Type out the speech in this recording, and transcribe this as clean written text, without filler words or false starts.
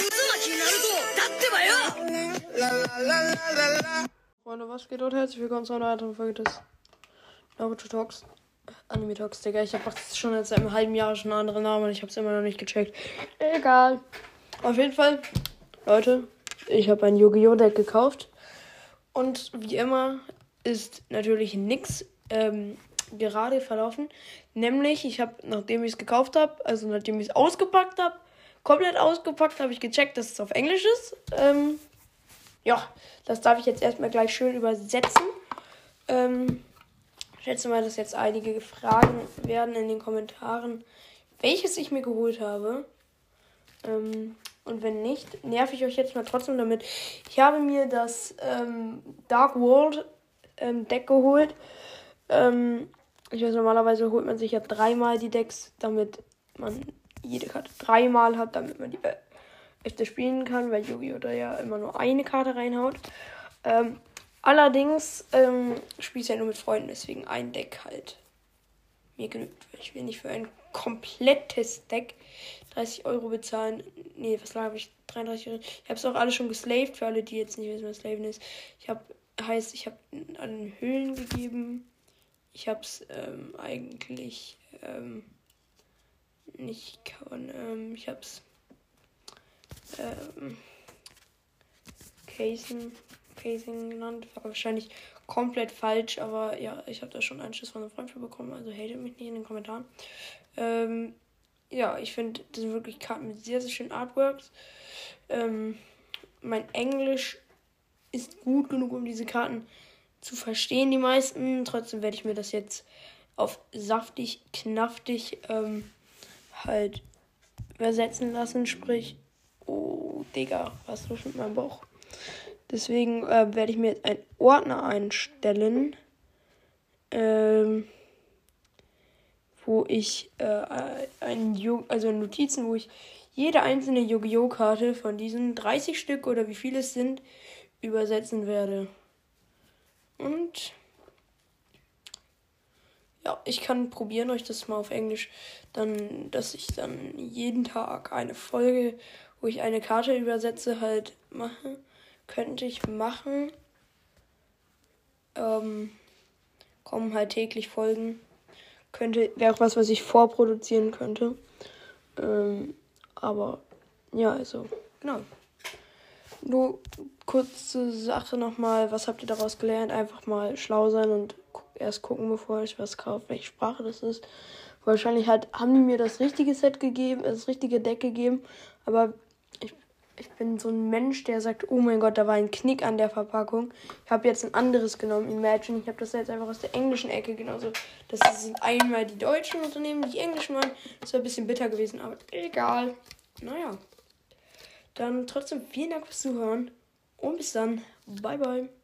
Freunde, was geht und herzlich willkommen zu einer weiteren Folge des Naruto Talks. Anime Talks, Digga. Ich habe schon jetzt seit einem halben Jahr schon einen anderen Namen und ich habe es immer noch nicht gecheckt. Egal. Auf jeden Fall, Leute, ich habe ein Yu-Gi-Oh! Deck gekauft. Und wie immer ist natürlich nichts gerade verlaufen. Nämlich, ich habe, nachdem ich es gekauft habe, also nachdem ich es ausgepackt habe, komplett ausgepackt, habe ich gecheckt, dass es auf Englisch ist. Ja, das darf ich jetzt erstmal gleich schön übersetzen. Ich schätze mal, dass jetzt einige fragen werden in den Kommentaren, welches ich mir geholt habe. Und wenn nicht, nerv ich euch jetzt mal trotzdem damit. Ich habe mir das Dark World Deck geholt. Ich weiß, normalerweise holt man sich ja dreimal die Decks, damit man jede Karte dreimal hat, damit man die öfter spielen kann, weil Yu-Gi-Oh! Da ja immer nur eine Karte reinhaut. Allerdings spiele ich ja nur mit Freunden, deswegen ein Deck halt mir genügt. Ich will nicht für ein komplettes Deck 30 Euro bezahlen. Nee, was habe ich? 33 Euro. Ich habe es auch alle schon geslaved, für alle, die jetzt nicht wissen, was Slaven ist. Ich habe an Höhlen gegeben. Ich habe es eigentlich nicht kauen. Ich habe es Casing genannt. War wahrscheinlich komplett falsch, aber ja, ich habe da schon einen Schuss von einem Freund für bekommen, also hatet mich nicht in den Kommentaren. Ja, ich finde, das sind wirklich Karten mit sehr, sehr schönen Artworks. Mein Englisch ist gut genug, um diese Karten zu verstehen, die meisten. Trotzdem werde ich mir das jetzt auf saftig, knaftig halt übersetzen lassen, sprich, oh, Digga, was los mit meinem Bauch? Deswegen werde ich mir jetzt einen Ordner einstellen, wo ich Notizen, wo ich jede einzelne Yu-Gi-Oh! Karte von diesen 30 Stück oder wie viele es sind, übersetzen werde. Und ja, ich kann probieren, euch das mal auf Englisch, dass ich dann jeden Tag eine Folge, wo ich eine Karte übersetze, halt mache. Könnte ich machen. Kommen halt täglich Folgen. Wäre auch was ich vorproduzieren könnte. Aber ja, also, genau. Nur kurze Sache nochmal, was habt ihr daraus gelernt? Einfach mal schlau sein und erst gucken, bevor ich was kaufe, welche Sprache das ist. Wahrscheinlich haben die mir das richtige Set gegeben, das richtige Deck gegeben, aber ich bin so ein Mensch, der sagt, oh mein Gott, da war ein Knick an der Verpackung. Ich habe jetzt ein anderes genommen, Imagine. Ich habe das jetzt einfach aus der englischen Ecke genommen. Also, das sind einmal die deutschen Unternehmen, die englischen waren. Das wäre ein bisschen bitter gewesen, aber egal. Naja. Dann trotzdem vielen Dank fürs Zuhören und bis dann. Bye, bye.